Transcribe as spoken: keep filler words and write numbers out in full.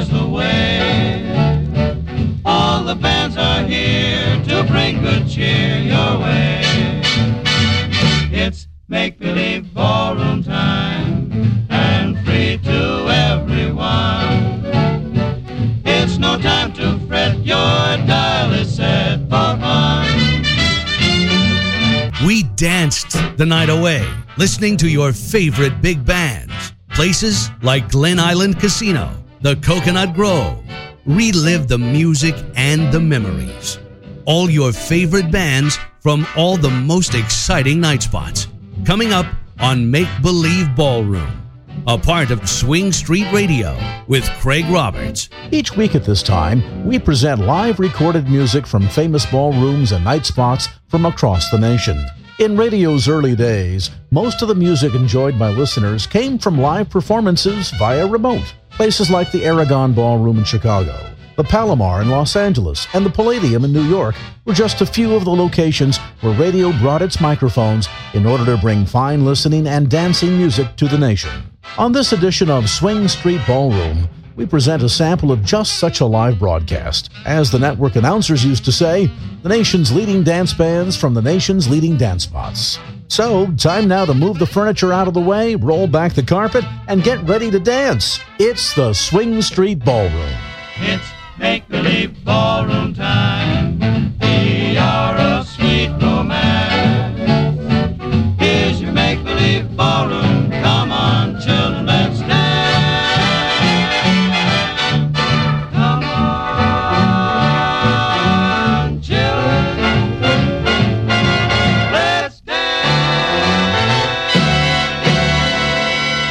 here's the way. All the bands are here to bring good cheer your way. It's make-believe ballroom time, and free to everyone. It's no time to fret, your dial is set for fun. We danced the night away, listening to your favorite big bands. Places like Glen Island Casino, the Coconut Grove. Relive the music and the memories. All your favorite bands from all the most exciting night spots. Coming up on Make Believe Ballroom, a part of Swing Street Radio with Craig Roberts. Each week at this time, we present live recorded music from famous ballrooms and night spots from across the nation. In radio's early days, most of the music enjoyed by listeners came from live performances via remote. Places like the Aragon Ballroom in Chicago, the Palomar in Los Angeles, and the Palladium in New York were just a few of the locations where radio brought its microphones in order to bring fine listening and dancing music to the nation. On this edition of Swing Street Ballroom, we present a sample of just such a live broadcast. As the network announcers used to say, the nation's leading dance bands from the nation's leading dance spots. So, time now to move the furniture out of the way, roll back the carpet, and get ready to dance. It's the Swing Street Ballroom. It's make-believe ballroom time. We are a sweet romance.